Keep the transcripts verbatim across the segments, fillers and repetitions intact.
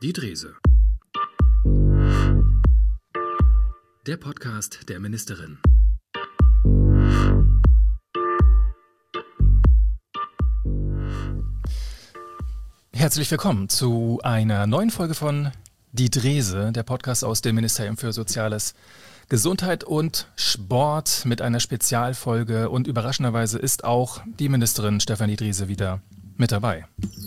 Die Drese. Der Podcast der Ministerin. Herzlich willkommen zu einer neuen Folge von Die Drese, der Podcast aus dem Ministerium für Soziales, Gesundheit und Sport mit einer Spezialfolge. Und überraschenderweise ist auch die Ministerin Stefanie Drese wieder mit dabei.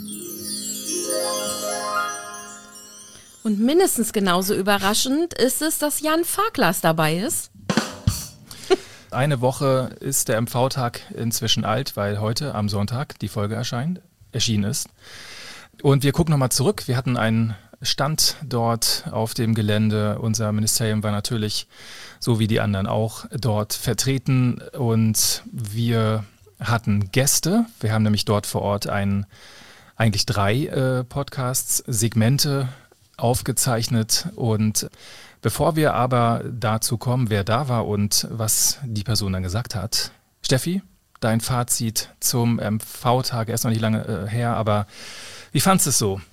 Und mindestens genauso überraschend ist es, dass Jan Farklas dabei ist. Eine Woche ist der M V-Tag inzwischen alt, weil heute am Sonntag die Folge erscheint, erschienen ist. Und wir gucken nochmal zurück. Wir hatten einen Stand dort auf dem Gelände. Unser Ministerium war natürlich, so wie die anderen auch, dort vertreten. Und wir hatten Gäste. Wir haben nämlich dort vor Ort ein, eigentlich drei äh, Podcasts, Segmente aufgezeichnet. Und bevor wir aber dazu kommen, wer da war und was die Person dann gesagt hat, Steffi, dein Fazit zum M V-Tag, er ist noch nicht lange äh, her, aber wie fandst du es so?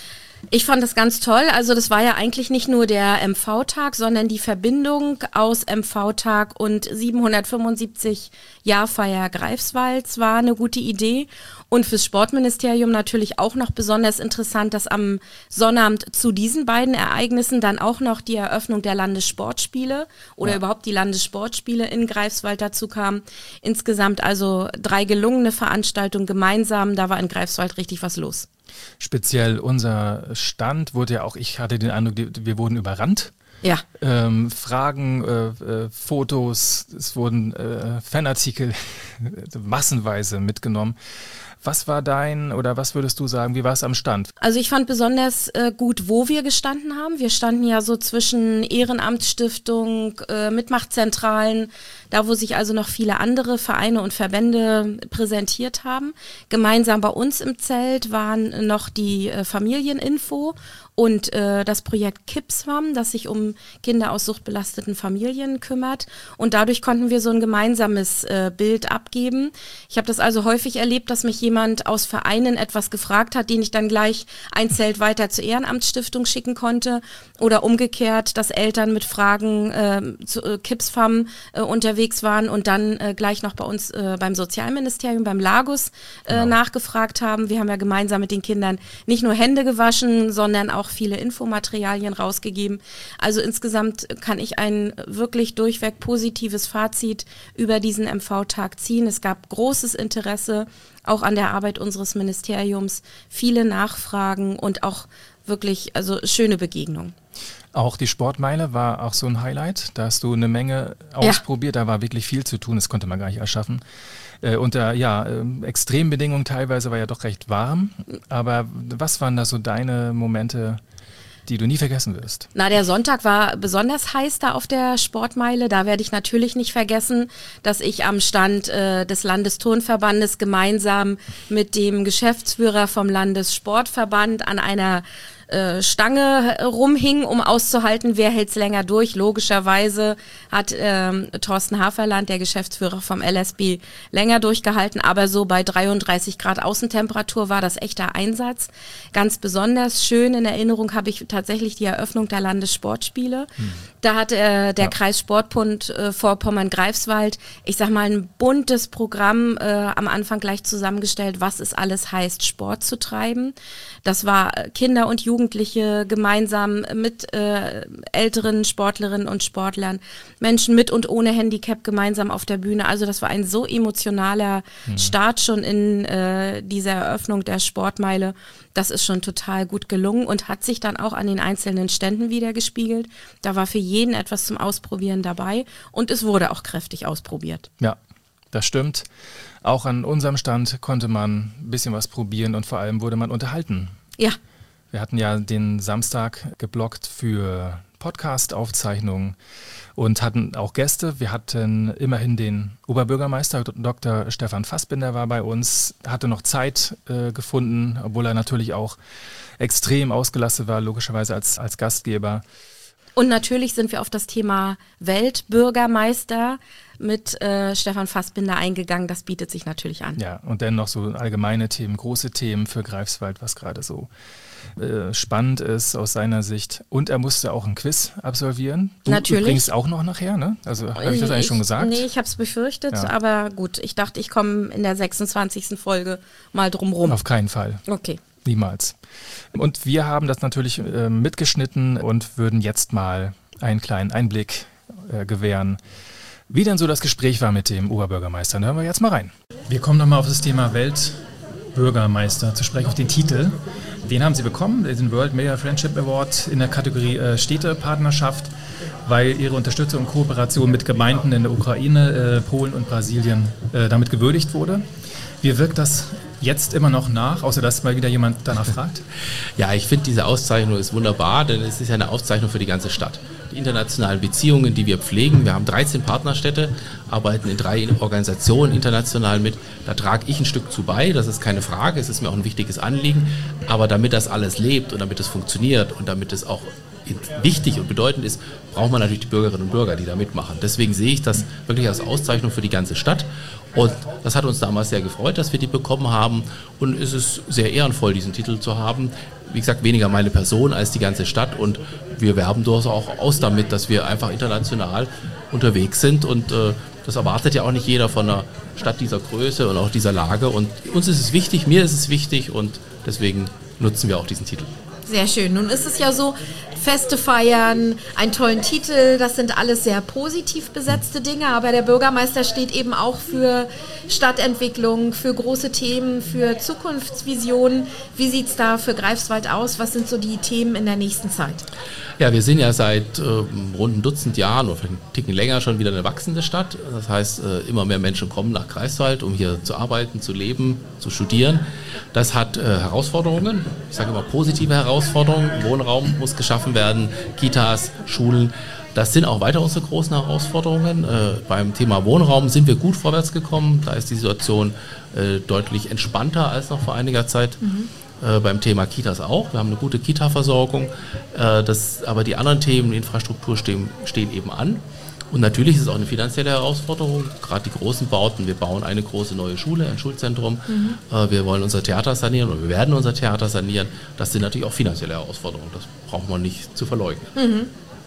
Ich fand das ganz toll. Also das war ja eigentlich nicht nur der M V-Tag, sondern die Verbindung aus M V-Tag und siebenhundertfünfundsiebzig Jahrfeier Greifswalds war eine gute Idee. Und fürs Sportministerium natürlich auch noch besonders interessant, dass am Sonnabend zu diesen beiden Ereignissen dann auch noch die Eröffnung der Landessportspiele oder ja. überhaupt die Landessportspiele in Greifswald dazu kam. Insgesamt also drei gelungene Veranstaltungen gemeinsam. Da war in Greifswald richtig was los. Speziell unser Stand wurde ja auch, ich hatte den Eindruck, wir wurden überrannt. Ja. Ähm, Fragen, äh, äh, Fotos, es wurden äh, Fanartikel massenweise mitgenommen. Was war dein oder was würdest du sagen, wie war es am Stand? Also ich fand besonders äh, gut, wo wir gestanden haben. Wir standen ja so zwischen Ehrenamtsstiftung, äh, Mitmachzentralen, da wo sich also noch viele andere Vereine und Verbände präsentiert haben. Gemeinsam bei uns im Zelt waren noch die äh, Familieninfo und äh, das Projekt Kipswam, das sich um Kinder aus suchtbelasteten Familien kümmert. Und dadurch konnten wir so ein gemeinsames äh, Bild abgeben. Ich habe das also häufig erlebt, dass mich jemand aus Vereinen etwas gefragt hat, den ich dann gleich ein Zelt weiter zur Ehrenamtsstiftung schicken konnte. Oder umgekehrt, dass Eltern mit Fragen äh, zu äh, Kipswam äh, unterwegs waren und dann äh, gleich noch bei uns äh, beim Sozialministerium, beim Lagus äh, genau. nachgefragt haben. Wir haben ja gemeinsam mit den Kindern nicht nur Hände gewaschen, sondern auch viele Infomaterialien rausgegeben. Also insgesamt kann ich ein wirklich durchweg positives Fazit über diesen M V-Tag ziehen. Es gab großes Interesse auch an der Arbeit unseres Ministeriums, viele Nachfragen und auch wirklich also schöne Begegnungen. Auch die Sportmeile war auch so ein Highlight. Da hast du eine Menge ausprobiert. Ja. Da war wirklich viel zu tun. Das konnte man gar nicht erschaffen. Äh, unter ja, äh, Extrembedingungen teilweise war ja doch recht warm. Aber was waren da so deine Momente, die du nie vergessen wirst? Na, der Sonntag war besonders heiß da auf der Sportmeile. Da werde ich natürlich nicht vergessen, dass ich am Stand äh, des Landesturnverbandes gemeinsam mit dem Geschäftsführer vom Landessportverband an einer äh, Stange rumhing, um auszuhalten, wer hält's länger durch. Logischerweise hat ähm, Thorsten Haferland, der Geschäftsführer vom L S B, länger durchgehalten, aber so bei dreiunddreißig Grad Außentemperatur war das echter Einsatz. Ganz besonders schön in Erinnerung habe ich tatsächlich die Eröffnung der Landessportspiele. Hm. Da hat äh, der ja. Kreissportbund äh, Vorpommern-Greifswald, ich sag mal, ein buntes Programm äh, am Anfang gleich zusammengestellt, was es alles heißt, Sport zu treiben. Das war Kinder und Jugendliche gemeinsam mit äh, älteren Sportlerinnen und Sportlern, Menschen mit und ohne Handicap gemeinsam auf der Bühne. Also das war ein so emotionaler hm. Start schon in äh, dieser Eröffnung der Sportmeile. Das ist schon total gut gelungen und hat sich dann auch an den einzelnen Ständen wiedergespiegelt. Da war für jeden etwas zum Ausprobieren dabei und es wurde auch kräftig ausprobiert. Ja, das stimmt. Auch an unserem Stand konnte man ein bisschen was probieren und vor allem wurde man unterhalten. Ja. Wir hatten ja den Samstag geblockt für Podcast-Aufzeichnungen und hatten auch Gäste. Wir hatten immerhin den Oberbürgermeister, Doktor Stefan Fassbinder war bei uns, hatte noch Zeit äh, gefunden, obwohl er natürlich auch extrem ausgelastet war, logischerweise als, als Gastgeber. Und natürlich sind wir auf das Thema Weltbürgermeister mit äh, Stefan Fassbinder eingegangen. Das bietet sich natürlich an. Ja, und dann noch so allgemeine Themen, große Themen für Greifswald, was gerade so äh, spannend ist aus seiner Sicht. Und er musste auch ein Quiz absolvieren. Du Natürlich. übrigens auch noch nachher, ne? Also habe ich das eigentlich ich, schon gesagt? Nee, ich habe es befürchtet, ja. aber gut, ich dachte, ich komme in der sechsundzwanzigsten Folge mal drum rum. Auf keinen Fall. Okay. Niemals. Und wir haben das natürlich äh, mitgeschnitten und würden jetzt mal einen kleinen Einblick äh, gewähren, wie denn so das Gespräch war mit dem Oberbürgermeister. Da hören wir jetzt mal rein. Wir kommen nochmal auf das Thema Weltbürgermeister zu sprechen, auf den Titel. Den haben Sie bekommen, den World Mayor Friendship Award in der Kategorie äh, Städtepartnerschaft, weil Ihre Unterstützung und Kooperation mit Gemeinden in der Ukraine, äh, Polen und Brasilien äh, damit gewürdigt wurde. Wie wirkt das jetzt immer noch nach, außer dass mal wieder jemand danach fragt? Ja, ich finde, diese Auszeichnung ist wunderbar, denn es ist ja eine Auszeichnung für die ganze Stadt. Die internationalen Beziehungen, die wir pflegen, wir haben dreizehn Partnerstädte, arbeiten in drei Organisationen international mit, da trage ich ein Stück zu bei, das ist keine Frage, es ist mir auch ein wichtiges Anliegen, aber damit das alles lebt und damit es funktioniert und damit es auch wichtig und bedeutend ist, braucht man natürlich die Bürgerinnen und Bürger, die da mitmachen. Deswegen sehe ich das wirklich als Auszeichnung für die ganze Stadt. Und das hat uns damals sehr gefreut, dass wir die bekommen haben. Und es ist sehr ehrenvoll, diesen Titel zu haben. Wie gesagt, weniger meine Person als die ganze Stadt. Und wir werben durchaus auch aus damit, dass wir einfach international unterwegs sind. Und äh, das erwartet ja auch nicht jeder von einer Stadt dieser Größe und auch dieser Lage. Und uns ist es wichtig, mir ist es wichtig und deswegen nutzen wir auch diesen Titel. Sehr schön. Nun ist es ja so, Feste feiern, einen tollen Titel, das sind alles sehr positiv besetzte Dinge, aber der Bürgermeister steht eben auch für Stadtentwicklung, für große Themen, für Zukunftsvisionen. Wie sieht es da für Greifswald aus? Was sind so die Themen in der nächsten Zeit? Ja, wir sind ja seit äh, rund ein Dutzend Jahren oder vielleicht einen Ticken länger schon wieder eine wachsende Stadt. Das heißt, äh, immer mehr Menschen kommen nach Greifswald, um hier zu arbeiten, zu leben, zu studieren. Das hat äh, Herausforderungen, ich sage immer positive Herausforderungen. Wohnraum muss geschaffen werden, Kitas, Schulen. Das sind auch weiter unsere großen Herausforderungen. Äh, beim Thema Wohnraum sind wir gut vorwärts gekommen. Da ist die Situation äh, deutlich entspannter als noch vor einiger Zeit. Mhm. Äh, beim Thema Kitas auch. Wir haben eine gute Kita-Versorgung. Äh, das, aber die anderen Themen, Infrastruktur stehen, stehen eben an. Und natürlich ist es auch eine finanzielle Herausforderung, gerade die großen Bauten. Wir bauen eine große neue Schule, ein Schulzentrum. Mhm. Äh, wir wollen unser Theater sanieren oder wir werden unser Theater sanieren. Das sind natürlich auch finanzielle Herausforderungen. Das braucht man nicht zu verleugnen. Mhm.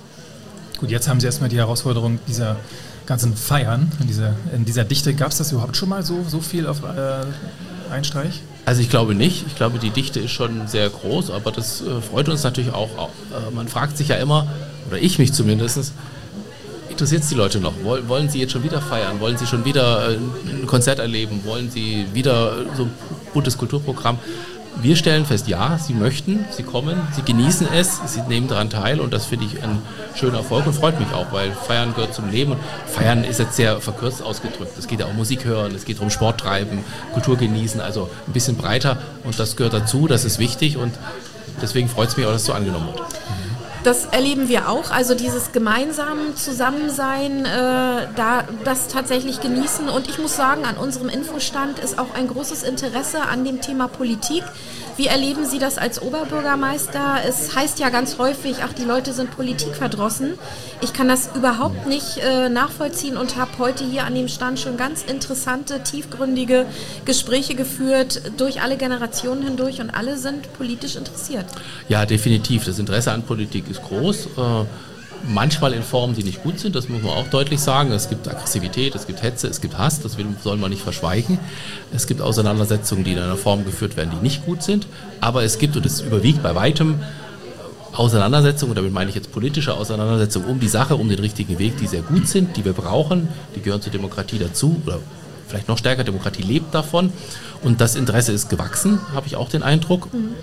Gut, jetzt haben Sie erstmal die Herausforderung dieser ganzen Feiern. In dieser, in dieser Dichte, gab es das überhaupt schon mal so, so viel auf äh, einen Streich? Also ich glaube nicht. Ich glaube, die Dichte ist schon sehr groß, aber das äh, freut uns natürlich auch. Äh, man fragt sich ja immer, oder ich mich zumindest, interessiert es die Leute noch? Wollen, wollen sie jetzt schon wieder feiern? Wollen sie schon wieder äh, ein Konzert erleben? Wollen sie wieder so ein buntes Kulturprogramm? Wir stellen fest, ja, sie möchten, sie kommen, sie genießen es, sie nehmen daran teil und das finde ich ein schöner Erfolg und freut mich auch, weil Feiern gehört zum Leben und Feiern ist jetzt sehr verkürzt ausgedrückt. Es geht ja auch Musik hören, es geht darum Sport treiben, Kultur genießen, also ein bisschen breiter und das gehört dazu, das ist wichtig und deswegen freut es mich auch, dass es so angenommen wird. Das erleben wir auch, also dieses gemeinsame Zusammensein, äh, da, das tatsächlich genießen. Und ich muss sagen, an unserem Infostand ist auch ein großes Interesse an dem Thema Politik. Wie erleben Sie das als Oberbürgermeister? Es heißt ja ganz häufig, ach, die Leute sind politikverdrossen. Ich kann das überhaupt nicht äh, nachvollziehen und habe heute hier an dem Stand schon ganz interessante, tiefgründige Gespräche geführt, durch alle Generationen hindurch und alle sind politisch interessiert. Ja, definitiv. Das Interesse an Politik ist groß. Äh, manchmal in Formen, die nicht gut sind, das muss man auch deutlich sagen. Es gibt Aggressivität, es gibt Hetze, es gibt Hass, das soll man nicht verschweigen. Es gibt Auseinandersetzungen, die in einer Form geführt werden, die nicht gut sind. Aber es gibt, und es überwiegt bei weitem, Auseinandersetzungen, und damit meine ich jetzt politische Auseinandersetzungen um die Sache, um den richtigen Weg, die sehr gut sind, die wir brauchen, die gehören zur Demokratie dazu, oder vielleicht noch stärker, Demokratie lebt davon. Und das Interesse ist gewachsen, habe ich auch den Eindruck. Mhm.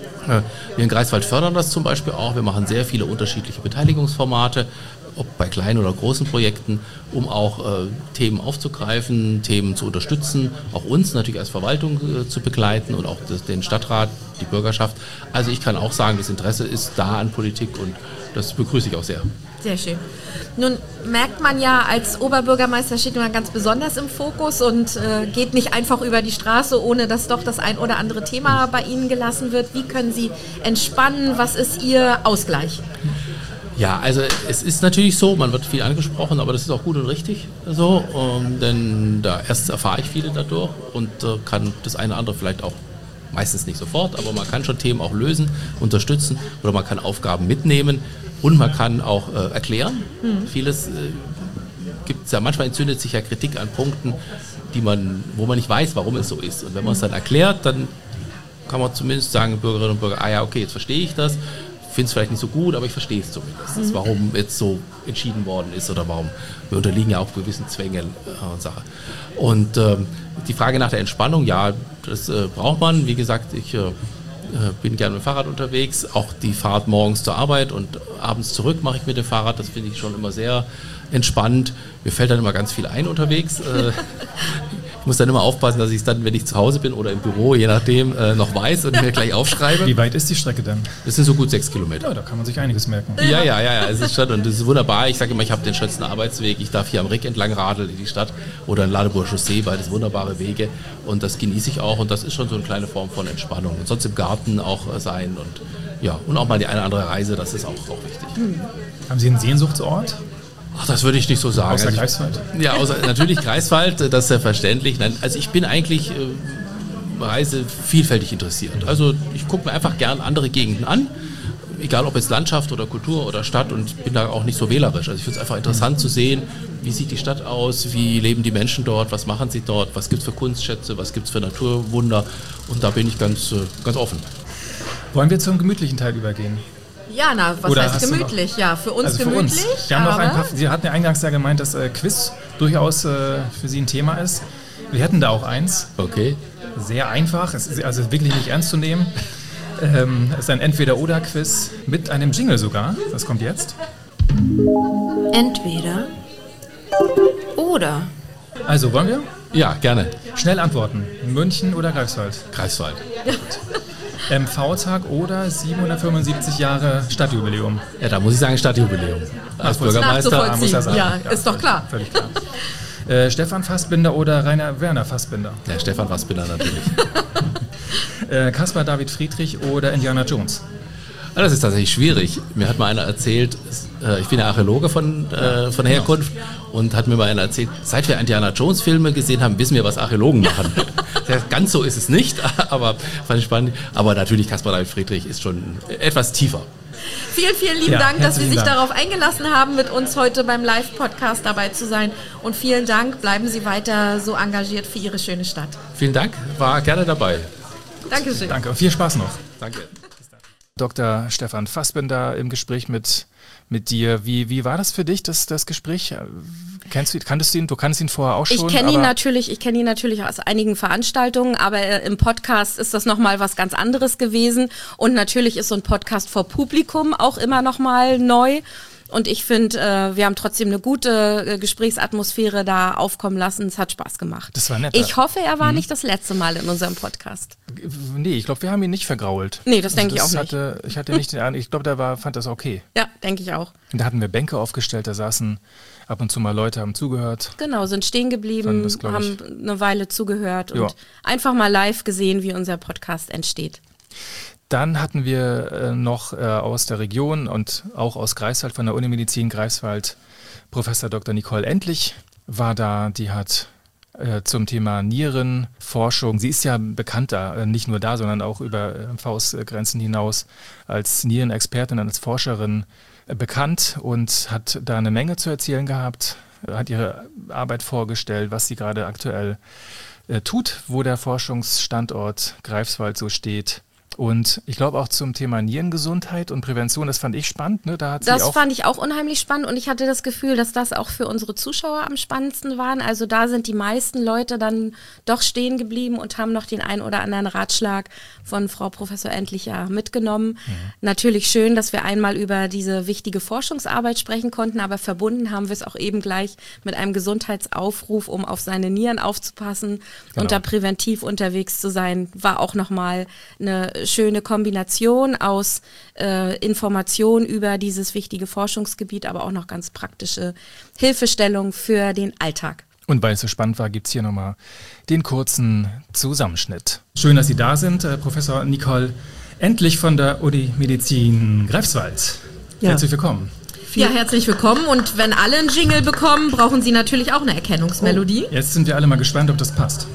Wir in Greifswald fördern das zum Beispiel auch. Wir machen sehr viele unterschiedliche Beteiligungsformate, ob bei kleinen oder großen Projekten, um auch äh, Themen aufzugreifen, Themen zu unterstützen, auch uns natürlich als Verwaltung äh, zu begleiten und auch das, den Stadtrat, die Bürgerschaft. Also ich kann auch sagen, das Interesse ist da an Politik und das begrüße ich auch sehr. Sehr schön. Nun merkt man ja, als Oberbürgermeister steht man ganz besonders im Fokus und äh, geht nicht einfach über die Straße, ohne dass doch das ein oder andere Thema bei Ihnen gelassen wird. Wie können Sie entspannen? Was ist Ihr Ausgleich? Ja, also es ist natürlich so, man wird viel angesprochen, aber das ist auch gut und richtig so, ähm, denn da erst erfahre ich viele dadurch und äh, kann das eine oder andere vielleicht auch, meistens nicht sofort, aber man kann schon Themen auch lösen, unterstützen oder man kann Aufgaben mitnehmen und man kann auch äh, erklären. Mhm. Vieles äh, gibt es ja, manchmal entzündet sich ja Kritik an Punkten, die man, wo man nicht weiß, warum es so ist. Und wenn man es dann erklärt, dann kann man zumindest sagen, Bürgerinnen und Bürger, ah ja, okay, jetzt verstehe ich das. Finde es vielleicht nicht so gut, aber ich verstehe es zumindest, mhm. warum jetzt so entschieden worden ist oder warum. Wir unterliegen ja auch gewissen Zwängen äh, und Sache. Und ähm, die Frage nach der Entspannung, ja, das äh, braucht man. Wie gesagt, ich äh, bin gerne mit dem Fahrrad unterwegs. Auch die Fahrt morgens zur Arbeit und abends zurück mache ich mit dem Fahrrad. Das finde ich schon immer sehr entspannt. Mir fällt dann immer ganz viel ein unterwegs. Äh, Ich muss dann immer aufpassen, dass ich es dann, wenn ich zu Hause bin oder im Büro, je nachdem, äh, noch weiß und mir gleich aufschreibe. Wie weit ist die Strecke denn? Das sind so gut sechs Kilometer. Ja, da kann man sich einiges merken. Ja, ja, ja, ja, es ist schon, und das ist wunderbar. Ich sage immer, ich habe den schönsten Arbeitsweg. Ich darf hier am Rick entlang radeln in die Stadt oder in Ladeburger Chaussee, beides wunderbare Wege. Und das genieße ich auch und das ist schon so eine kleine Form von Entspannung. Und sonst im Garten auch äh, sein und ja, und auch mal die eine oder andere Reise, das ist auch, auch wichtig. Hm. Haben Sie einen Sehnsuchtsort? Ach, das würde ich nicht so sagen. Außer also Greifswald? Ich, ja, außer, natürlich Greifswald, das ist ja verständlich. Nein, also ich bin eigentlich äh, Reise vielfältig interessiert. Also ich gucke mir einfach gern andere Gegenden an, egal ob jetzt Landschaft oder Kultur oder Stadt und bin da auch nicht so wählerisch. Also ich finde es einfach interessant zu sehen, wie sieht die Stadt aus, wie leben die Menschen dort, was machen sie dort, was gibt es für Kunstschätze, was gibt es für Naturwunder und da bin ich ganz, äh, ganz offen. Wollen wir zum gemütlichen Teil übergehen? Ja, na, was Oder heißt gemütlich? Noch, ja, für uns also für gemütlich. Uns. Wir haben noch ein paar, Sie hatten ja eingangs ja gemeint, dass äh, Quiz durchaus äh, für Sie ein Thema ist. Wir hätten da auch eins. Okay. Sehr einfach, es ist also wirklich nicht ernst zu nehmen. Ähm, es ist ein Entweder-Oder-Quiz mit einem Jingle sogar. Das kommt jetzt. Entweder oder. Also, wollen wir? Ja, gerne. Schnell antworten. München oder Greifswald? Greifswald. M V-Tag oder siebenhundertfünfundsiebzig Jahre Stadtjubiläum? Ja, da muss ich sagen Stadtjubiläum. Als Bürgermeister muss er sagen. Ja, ja, ist doch klar. Völlig klar. Äh, Stefan Fassbinder oder Rainer Werner Fassbinder? Ja, Stefan Fassbinder natürlich. äh, Caspar David Friedrich oder Indiana Jones? Ja, das ist tatsächlich schwierig. Mir hat mal einer erzählt, äh, ich bin ja Archäologe von, äh, von Herkunft und hat mir mal einer erzählt, seit wir Indiana Jones Filme gesehen haben, wissen wir, was Archäologen machen. Ganz so ist es nicht, aber fand ich spannend. Aber natürlich, Caspar David Friedrich ist schon etwas tiefer. Vielen, vielen lieben ja, Dank, dass Sie sich Dank. darauf eingelassen haben, mit uns heute beim Live-Podcast dabei zu sein. Und vielen Dank, bleiben Sie weiter so engagiert für Ihre schöne Stadt. Vielen Dank, war gerne dabei. Dankeschön. Danke, viel Spaß noch. Danke. Doktor Stefan Fassbinder im Gespräch mit, mit dir. Wie, wie war das für dich, das, das Gespräch? Kennst du, kanntest du ihn? Du kanntest ihn vorher auch schon? Ich kenne ihn natürlich, ich kenne ihn natürlich aus einigen Veranstaltungen, aber im Podcast ist das nochmal was ganz anderes gewesen. Und natürlich ist so ein Podcast vor Publikum auch immer nochmal neu. Und ich finde, äh, wir haben trotzdem eine gute äh, Gesprächsatmosphäre da aufkommen lassen. Es hat Spaß gemacht. Das war nett. Ich hoffe, er war mhm. nicht das letzte Mal in unserem Podcast. Nee, ich glaube, wir haben ihn nicht vergrault. Nee, das denke also ich auch nicht. Hatte, ich hatte nicht den Eindruck, ich glaube, der war, fand das okay. Ja, denke ich auch. Und da hatten wir Bänke aufgestellt, da saßen ab und zu mal Leute, haben zugehört. Genau, sind stehen geblieben, das, haben eine Weile zugehört und ja. einfach mal live gesehen, wie unser Podcast entsteht. Dann hatten wir äh, noch äh, aus der Region und auch aus Greifswald, von der Unimedizin Greifswald, Professor Doktor Nicole Endlich war da. Die hat äh, zum Thema Nierenforschung, sie ist ja bekannter, äh, nicht nur da, sondern auch über M V-Grenzen hinaus als Nierenexpertin, als Forscherin äh, bekannt und hat da eine Menge zu erzählen gehabt, hat ihre Arbeit vorgestellt, was sie gerade aktuell äh, tut, wo der Forschungsstandort Greifswald so steht. Und ich glaube auch zum Thema Nierengesundheit und Prävention, das fand ich spannend. Ne? Da hat sie das auch fand ich auch unheimlich spannend und ich hatte das Gefühl, dass das auch für unsere Zuschauer am spannendsten waren. Also da sind die meisten Leute dann doch stehen geblieben und haben noch den einen oder anderen Ratschlag von Frau Professor Endlich ja mitgenommen. Mhm. Natürlich schön, dass wir einmal über diese wichtige Forschungsarbeit sprechen konnten, aber verbunden haben wir es auch eben gleich mit einem Gesundheitsaufruf, um auf seine Nieren aufzupassen genau. und da präventiv unterwegs zu sein, war auch nochmal eine schöne Kombination aus äh, Informationen über dieses wichtige Forschungsgebiet, aber auch noch ganz praktische Hilfestellung für den Alltag. Und weil es so spannend war, gibt es hier nochmal den kurzen Zusammenschnitt. Schön, dass Sie da sind, äh, Professor Nicole Endlich von der Unimedizin Greifswald. Ja. Herzlich willkommen. Ja, herzlich willkommen. Und wenn alle einen Jingle bekommen, brauchen Sie natürlich auch eine Erkennungsmelodie. Oh, jetzt sind wir alle mal gespannt, ob das passt.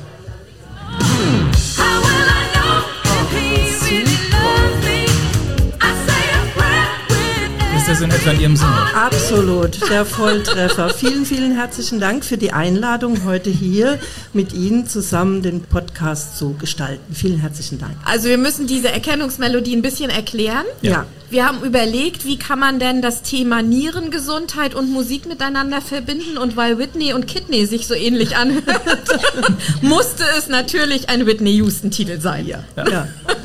Ist das in etwa in Ihrem Sinne? Absolut, der Volltreffer. Vielen, vielen herzlichen Dank für die Einladung, heute hier mit Ihnen zusammen den Podcast zu gestalten. Vielen herzlichen Dank. Also wir müssen diese Erkennungsmelodie ein bisschen erklären. Ja. ja. Wir haben überlegt, wie kann man denn das Thema Nierengesundheit und Musik miteinander verbinden, und weil Whitney und Kidney sich so ähnlich anhört, musste es natürlich ein Whitney Houston-Titel sein. Ja, ja. ja.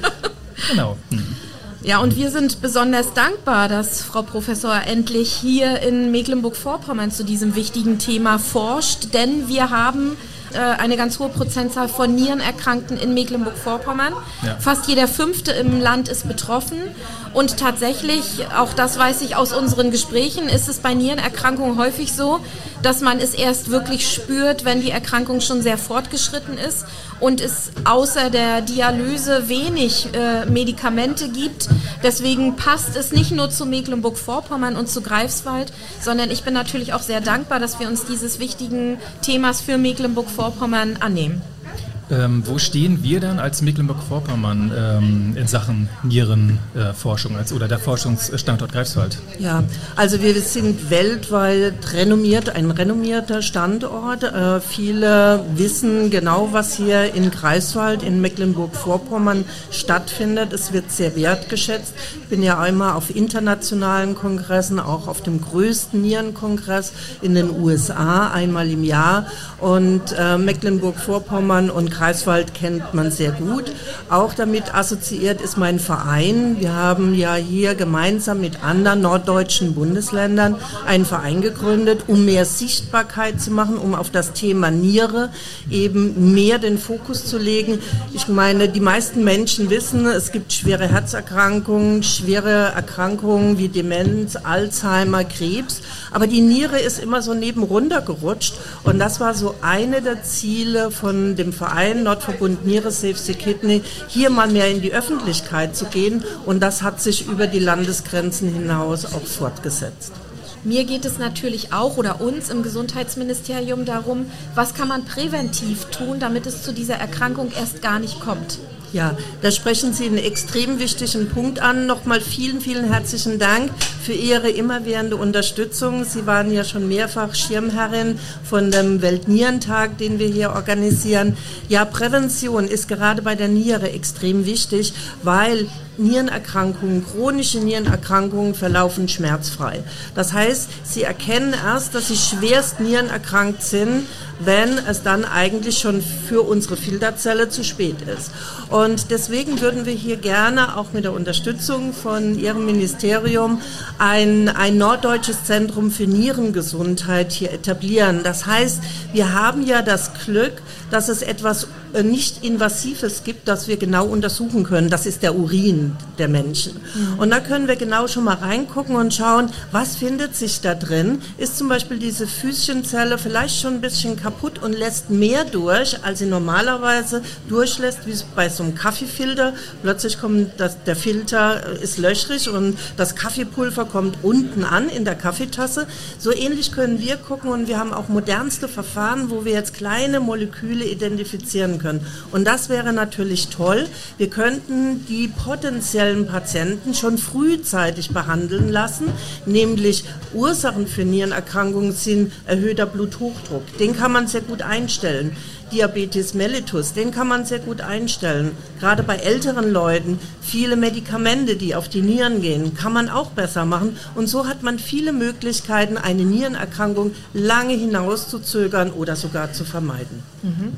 Genau. Hm. Ja, und wir sind besonders dankbar, dass Frau Professor endlich hier in Mecklenburg-Vorpommern zu diesem wichtigen Thema forscht, denn wir haben äh, eine ganz hohe Prozentzahl von Nierenerkrankten in Mecklenburg-Vorpommern. Ja. Fast jeder Fünfte im Land ist betroffen. Und tatsächlich, auch das weiß ich aus unseren Gesprächen, ist es bei Nierenerkrankungen häufig so, dass man es erst wirklich spürt, wenn die Erkrankung schon sehr fortgeschritten ist und es außer der Dialyse wenig äh, Medikamente gibt. Deswegen passt es nicht nur zu Mecklenburg-Vorpommern und zu Greifswald, sondern ich bin natürlich auch sehr dankbar, dass wir uns dieses wichtigen Themas für Mecklenburg-Vorpommern annehmen. Ähm, wo stehen wir dann als Mecklenburg-Vorpommern ähm, in Sachen Nierenforschung äh, als, oder der Forschungsstandort Greifswald? Ja, also wir sind weltweit renommiert, ein renommierter Standort. Äh, viele wissen genau, was hier in Greifswald, in Mecklenburg-Vorpommern stattfindet. Es wird sehr wertgeschätzt. Ich bin ja einmal auf internationalen Kongressen, auch auf dem größten Nierenkongress in den U S A, einmal im Jahr. Und äh, Mecklenburg-Vorpommern und Greifswald kennt man sehr gut. Auch damit assoziiert ist mein Verein. Wir haben ja hier gemeinsam mit anderen norddeutschen Bundesländern einen Verein gegründet, um mehr Sichtbarkeit zu machen, um auf das Thema Niere eben mehr den Fokus zu legen. Ich meine, die meisten Menschen wissen, es gibt schwere Herzerkrankungen, schwere Erkrankungen wie Demenz, Alzheimer, Krebs. Aber die Niere ist immer so neben runtergerutscht. Und das war so eine der Ziele von dem Verein Nordverbund Niere Save the Kidney, hier mal mehr in die Öffentlichkeit zu gehen. Und das hat sich über die Landesgrenzen hinaus auch fortgesetzt. Mir geht es natürlich auch oder uns im Gesundheitsministerium darum, was kann man präventiv tun, damit es zu dieser Erkrankung erst gar nicht kommt. Ja, da sprechen Sie einen extrem wichtigen Punkt an. Nochmal vielen, vielen herzlichen Dank für Ihre immerwährende Unterstützung. Sie waren ja schon mehrfach Schirmherrin von dem Weltnierentag, den wir hier organisieren. Ja, Prävention ist gerade bei der Niere extrem wichtig, weil Nierenerkrankungen, chronische Nierenerkrankungen verlaufen schmerzfrei. Das heißt, Sie erkennen erst, dass Sie schwerst nierenerkrankt sind, wenn es dann eigentlich schon für unsere Filterzelle zu spät ist. Und deswegen würden wir hier gerne auch mit der Unterstützung von Ihrem Ministerium ein, ein norddeutsches Zentrum für Nierengesundheit hier etablieren. Das heißt, wir haben ja das Glück, dass es etwas nicht Invasives gibt, das wir genau untersuchen können. Das ist der Urin der Menschen. Mhm. Und da können wir genau schon mal reingucken und schauen, was findet sich da drin. Ist zum Beispiel diese Füßchenzelle vielleicht schon ein bisschen kaputt und lässt mehr durch, als sie normalerweise durchlässt, wie es bei so einem Kaffeefilter. Plötzlich kommt das, der Filter ist löchrig und das Kaffeepulver kommt unten an in der Kaffeetasse. So ähnlich können wir gucken und wir haben auch modernste Verfahren, wo wir jetzt kleine Moleküle identifizieren können. Und das wäre natürlich toll. Wir könnten die potenziellen Patienten schon frühzeitig behandeln lassen, nämlich Ursachen für Nierenerkrankungen sind erhöhter Bluthochdruck. Den kann man sehr gut einstellen. Diabetes mellitus, den kann man sehr gut einstellen. Gerade bei älteren Leuten, viele Medikamente, die auf die Nieren gehen, kann man auch besser machen. Und so hat man viele Möglichkeiten, eine Nierenerkrankung lange hinauszuzögern oder sogar zu vermeiden. Mhm.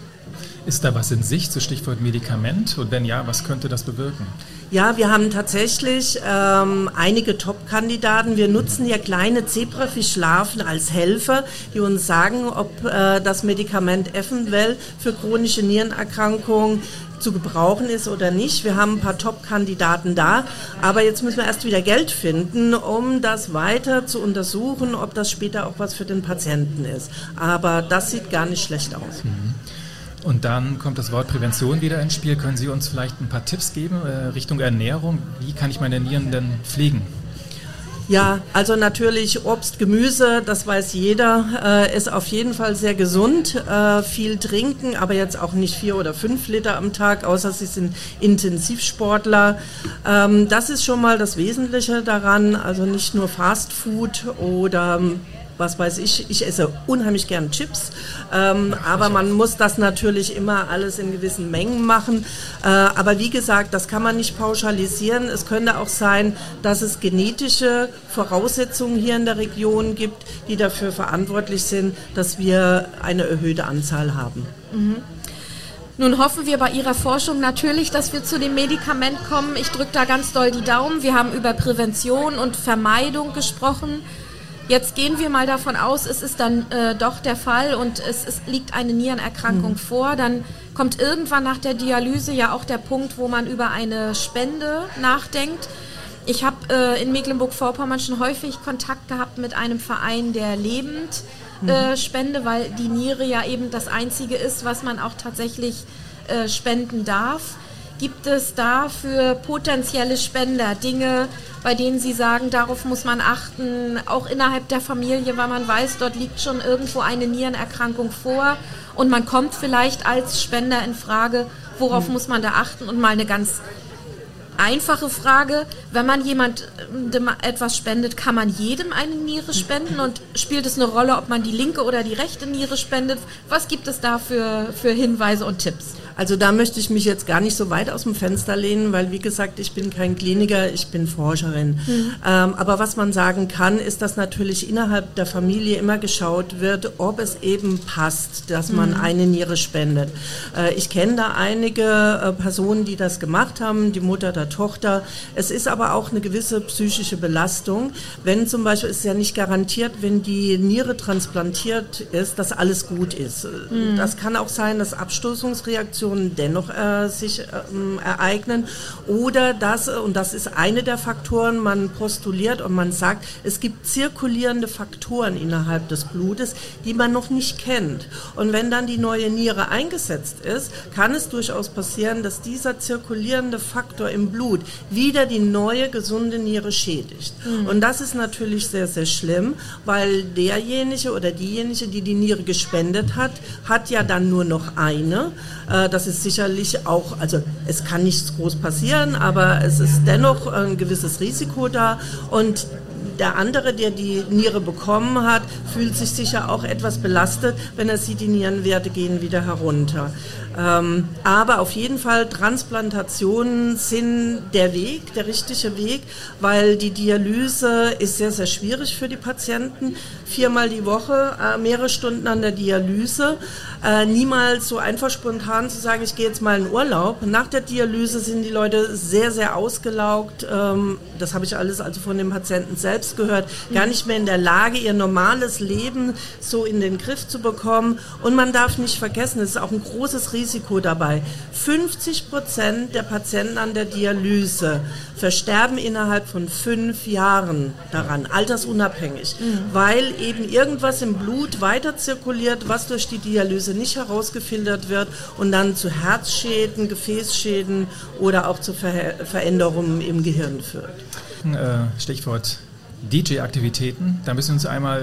Ist da was in Sicht, so Stichwort Medikament? Und wenn ja, was könnte das bewirken? Ja, wir haben tatsächlich ähm, einige Top-Kandidaten. Wir nutzen ja kleine Zebrafischlarven als Helfer, die uns sagen, ob äh, das Medikament eventuell für chronische Nierenerkrankungen zu gebrauchen ist oder nicht. Wir haben ein paar Top-Kandidaten da, aber jetzt müssen wir erst wieder Geld finden, um das weiter zu untersuchen, ob das später auch was für den Patienten ist. Aber das sieht gar nicht schlecht aus. Mhm. Und dann kommt das Wort Prävention wieder ins Spiel. Können Sie uns vielleicht ein paar Tipps geben äh, Richtung Ernährung? Wie kann ich meine Nieren denn pflegen? Ja, also natürlich Obst, Gemüse, das weiß jeder, äh, ist auf jeden Fall sehr gesund. Äh, viel trinken, aber jetzt auch nicht vier oder fünf Liter am Tag, außer Sie sind Intensivsportler. Ähm, das ist schon mal das Wesentliche daran, also nicht nur Fast Food oder was weiß ich, ich esse unheimlich gern Chips, ähm, aber man muss das natürlich immer alles in gewissen Mengen machen. Äh, aber wie gesagt, das kann man nicht pauschalisieren. Es könnte auch sein, dass es genetische Voraussetzungen hier in der Region gibt, die dafür verantwortlich sind, dass wir eine erhöhte Anzahl haben. Mhm. Nun hoffen wir bei Ihrer Forschung natürlich, dass wir zu dem Medikament kommen. Ich drücke da ganz doll die Daumen. Wir haben über Prävention und Vermeidung gesprochen. Jetzt gehen wir mal davon aus, es ist dann äh, doch der Fall und es, es liegt eine Nierenerkrankung mhm. vor. Dann kommt irgendwann nach der Dialyse ja auch der Punkt, wo man über eine Spende nachdenkt. Ich habe äh, in Mecklenburg-Vorpommern schon häufig Kontakt gehabt mit einem Verein, der lebend mhm. äh, spende, weil die Niere ja eben das Einzige ist, was man auch tatsächlich äh, spenden darf. Gibt es da für potenzielle Spender Dinge, bei denen Sie sagen, darauf muss man achten, auch innerhalb der Familie, weil man weiß, dort liegt schon irgendwo eine Nierenerkrankung vor und man kommt vielleicht als Spender in Frage, worauf mhm. muss man da achten? Und mal eine ganz einfache Frage, wenn man jemandem etwas spendet, kann man jedem eine Niere spenden und spielt es eine Rolle, ob man die linke oder die rechte Niere spendet? Was gibt es da für, für Hinweise und Tipps? Also da möchte ich mich jetzt gar nicht so weit aus dem Fenster lehnen, weil wie gesagt, ich bin kein Kliniker, ich bin Forscherin. Mhm. Ähm, aber was man sagen kann, ist, dass natürlich innerhalb der Familie immer geschaut wird, ob es eben passt, dass man mhm. eine Niere spendet. Äh, ich kenne da einige äh, Personen, die das gemacht haben, die Mutter der Tochter. Es ist aber auch eine gewisse psychische Belastung. Wenn zum Beispiel, ist ja nicht garantiert, wenn die Niere transplantiert ist, dass alles gut ist. Mhm. Das kann auch sein, dass Abstoßungsreaktionen dennoch äh, sich ähm, ereignen oder dass, und das ist eine der Faktoren, man postuliert und man sagt, es gibt zirkulierende Faktoren innerhalb des Blutes, die man noch nicht kennt. Und wenn dann die neue Niere eingesetzt ist, kann es durchaus passieren, dass dieser zirkulierende Faktor im Blut wieder die neue gesunde Niere schädigt. Mhm. Und das ist natürlich sehr, sehr schlimm, weil derjenige oder diejenige, die die Niere gespendet hat, hat ja dann nur noch eine. Äh, Das ist sicherlich auch, also es kann nichts groß passieren, aber es ist dennoch ein gewisses Risiko da und der andere, der die Niere bekommen hat, fühlt sich sicher auch etwas belastet, wenn er sieht, die Nierenwerte gehen wieder herunter. Ähm, aber auf jeden Fall, Transplantationen sind der Weg, der richtige Weg, weil die Dialyse ist sehr, sehr schwierig für die Patienten. Viermal die Woche, äh, mehrere Stunden an der Dialyse. Äh, niemals so einfach spontan zu sagen, ich gehe jetzt mal in Urlaub. Nach der Dialyse sind die Leute sehr, sehr ausgelaugt. Ähm, das habe ich alles also von den Patienten selbst gehört. Gar nicht mehr in der Lage, ihr normales Leben so in den Griff zu bekommen. Und man darf nicht vergessen, es ist auch ein großes Risiko dabei. fünfzig Prozent der Patienten an der Dialyse versterben innerhalb von fünf Jahren daran, altersunabhängig, mhm. weil eben irgendwas im Blut weiter zirkuliert, was durch die Dialyse nicht herausgefiltert wird und dann zu Herzschäden, Gefäßschäden oder auch zu Ver- Veränderungen im Gehirn führt. Äh, Stichwort D J-Aktivitäten, da müssen wir uns einmal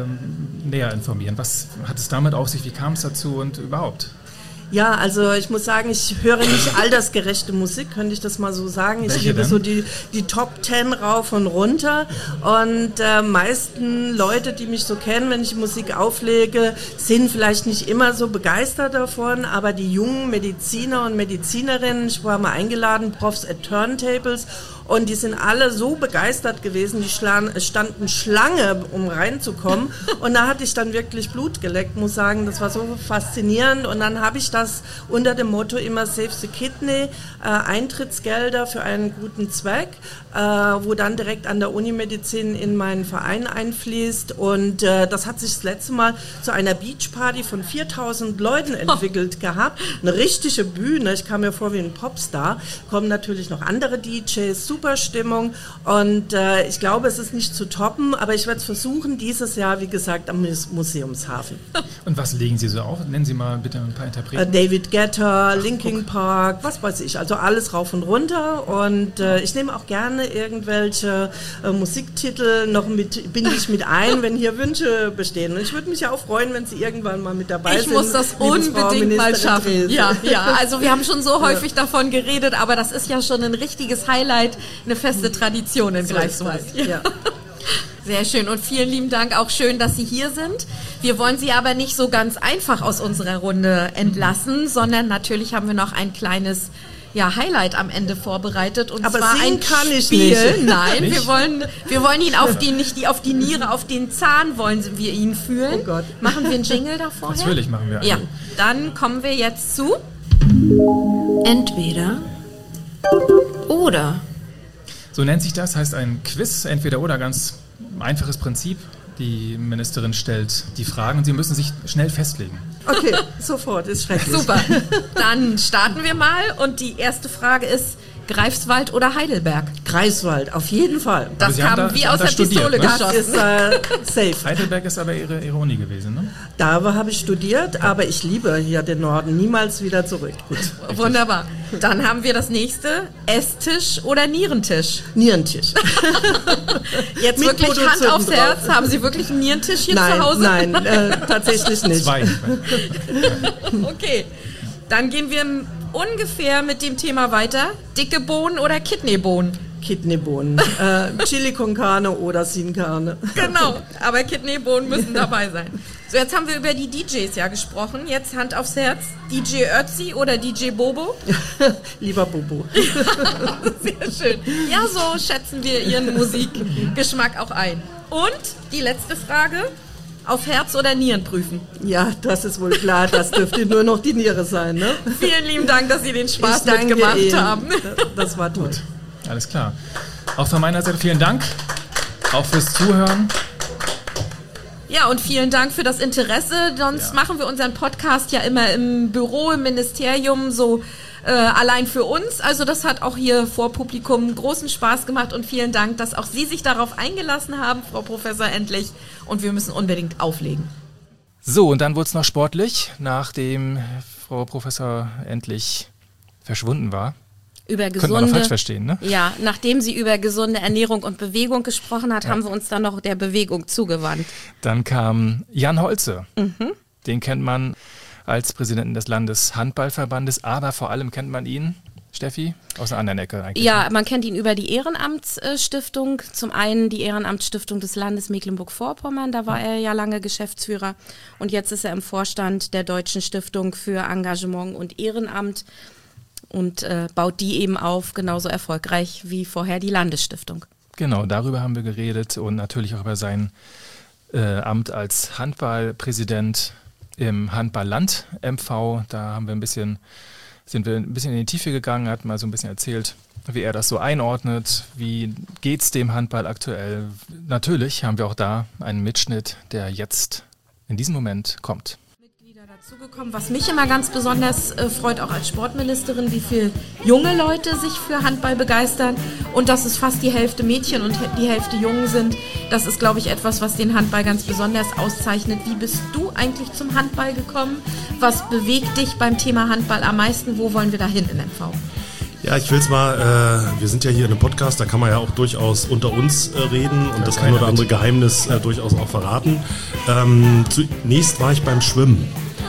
äh, näher informieren. Was hat es damit auf sich, wie kam es dazu und überhaupt? Ja, also ich muss sagen, ich höre nicht altersgerechte Musik, könnte ich das mal so sagen. Ich Welche liebe denn? so die, die Top Ten rauf und runter und äh, meisten Leute, die mich so kennen, wenn ich die Musik auflege, sind vielleicht nicht immer so begeistert davon, aber die jungen Mediziner und Medizinerinnen, ich war mal eingeladen, Profs at Turntables, und die sind alle so begeistert gewesen, die standen Schlange, um reinzukommen. Und da hatte ich dann wirklich Blut geleckt, muss sagen, das war so faszinierend. Und dann habe ich das unter dem Motto immer Save the Kidney, äh, Eintrittsgelder für einen guten Zweck, äh, wo dann direkt an der Unimedizin in meinen Verein einfließt. Und äh, das hat sich das letzte Mal zu einer Beachparty von viertausend Leuten entwickelt oh. gehabt. Eine richtige Bühne, ich kam mir vor wie ein Popstar. Kommen natürlich noch andere D Js, super Stimmung und äh, ich glaube, es ist nicht zu toppen, aber ich werde es versuchen, dieses Jahr, wie gesagt, am Museumshafen. Und was legen Sie so auf? Nennen Sie mal bitte ein paar Interpreten. Äh, David Guetta, Linkin Park, was weiß ich, also alles rauf und runter und äh, ich nehme auch gerne irgendwelche äh, Musiktitel noch mit, binde ich mit ein, wenn hier Wünsche bestehen. Und ich würde mich ja auch freuen, wenn Sie irgendwann mal mit dabei ich sind. Ich muss das unbedingt mal schaffen. Ja, ja, also wir haben schon so häufig ja. davon geredet, aber das ist ja schon ein richtiges Highlight, eine feste Tradition in so Greifswald. Ja. Sehr schön und vielen lieben Dank, auch schön, dass Sie hier sind. Wir wollen Sie aber nicht so ganz einfach aus unserer Runde entlassen, sondern natürlich haben wir noch ein kleines ja, Highlight am Ende vorbereitet und aber zwar ein kann ich Spiel. Nicht. Nein, nicht? wir wollen wir wollen ihn auf die nicht die auf die Niere, auf den Zahn wollen wir ihn fühlen. Oh Gott. Machen wir einen Jingle davor? Natürlich machen wir einen. Ja, dann kommen wir jetzt zu Entweder oder. So nennt sich das, heißt ein Quiz, entweder oder, ganz einfaches Prinzip. Die Ministerin stellt die Fragen und Sie müssen sich schnell festlegen. Okay, sofort, ist schrecklich. Super, dann starten wir mal und die erste Frage ist Greifswald oder Heidelberg? Greifswald, auf jeden Fall. Das kam da, wie aus der studiert, Pistole ne? geschossen. Das ist äh, safe. Heidelberg ist aber Ihre, Ihre Uni gewesen, ne? Da habe ich studiert, aber ich liebe hier den Norden, niemals wieder zurück. Gut. Wunderbar. Dann haben wir das nächste, Esstisch oder Nierentisch? Nierentisch. Jetzt Mit wirklich Hand Produzenten aufs Herz, drauf. haben Sie wirklich einen Nierentisch hier nein, zu Hause? Nein, äh, tatsächlich nicht. Zwei. Okay, dann gehen wir ungefähr mit dem Thema weiter. Dicke Bohnen oder Kidneybohnen? Kidneybohnen. äh, Chili con Carne oder Sin Carne. Genau, aber Kidneybohnen müssen dabei sein. So, jetzt haben wir über die D Js ja gesprochen. Jetzt Hand aufs Herz. D J Ötzi oder D J Bobo? Lieber Bobo. Sehr schön. Ja, so schätzen wir Ihren Musikgeschmack auch ein. Und die letzte Frage. Auf Herz oder Nieren prüfen? Ja, das ist wohl klar. Das dürfte nur noch die Niere sein, ne? Vielen lieben Dank, dass Sie den Spaß Ich danke mitgemacht Ihnen. haben. Das war toll. Alles klar. Auch von meiner Seite vielen Dank. Auch fürs Zuhören. Ja, und vielen Dank für das Interesse. Sonst ja. machen wir unseren Podcast ja immer im Büro, im Ministerium, so äh, allein für uns. Also das hat auch hier vor Publikum großen Spaß gemacht und vielen Dank, dass auch Sie sich darauf eingelassen haben, Frau Professor Endlich. Und wir müssen unbedingt auflegen. So, und dann wurde es noch sportlich, nachdem Frau Professor Endlich verschwunden war. Über gesunde, Könnte man doch falsch verstehen, ne? Ja, nachdem sie über gesunde Ernährung und Bewegung gesprochen hat, ja. haben wir uns dann noch der Bewegung zugewandt. Dann kam Jan Holze. Mhm. Den kennt man als Präsidenten des Landeshandballverbandes, aber vor allem kennt man ihn, Steffi, aus einer anderen Ecke eigentlich. Ja, man kennt ihn über die Ehrenamtsstiftung. Zum einen die Ehrenamtsstiftung des Landes Mecklenburg-Vorpommern, da war er ja lange Geschäftsführer. Und jetzt ist er im Vorstand der Deutschen Stiftung für Engagement und Ehrenamt. Und äh, baut die eben auf, genauso erfolgreich wie vorher die Landesstiftung. Genau, darüber haben wir geredet und natürlich auch über sein äh, Amt als Handballpräsident im Handballland M V. Da haben wir ein bisschen, sind wir ein bisschen in die Tiefe gegangen, hat mal so ein bisschen erzählt, wie er das so einordnet, wie geht's dem Handball aktuell. Natürlich haben wir auch da einen Mitschnitt, der jetzt in diesem Moment kommt. Dazugekommen, was mich immer ganz besonders äh, freut, auch als Sportministerin, wie viele junge Leute sich für Handball begeistern und dass es fast die Hälfte Mädchen und die Hälfte Jungen sind. Das ist, glaube ich, etwas, was den Handball ganz besonders auszeichnet. Wie bist du eigentlich zum Handball gekommen? Was bewegt dich beim Thema Handball am meisten? Wo wollen wir da hin in M V? Ja, ich will es mal, äh, wir sind ja hier in einem Podcast, da kann man ja auch durchaus unter uns äh, reden und das ein oder andere Geheimnis äh, durchaus auch verraten. Ähm, zunächst war ich beim Schwimmen.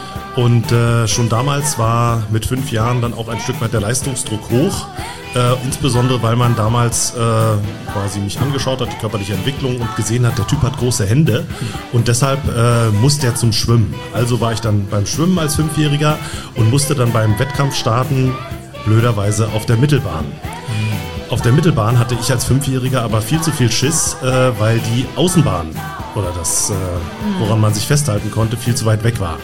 Und äh, schon damals war mit fünf Jahren dann auch ein Stück weit der Leistungsdruck hoch, äh, insbesondere weil man damals äh, quasi mich angeschaut hat, die körperliche Entwicklung und gesehen hat, der Typ hat große Hände und deshalb äh, musste er zum Schwimmen. Also war ich dann beim Schwimmen als Fünfjähriger und musste dann beim Wettkampf starten, blöderweise auf der Mittelbahn. Auf der Mittelbahn hatte ich als Fünfjähriger aber viel zu viel Schiss, äh, weil die Außenbahn oder das, äh, woran man sich festhalten konnte, viel zu weit weg war.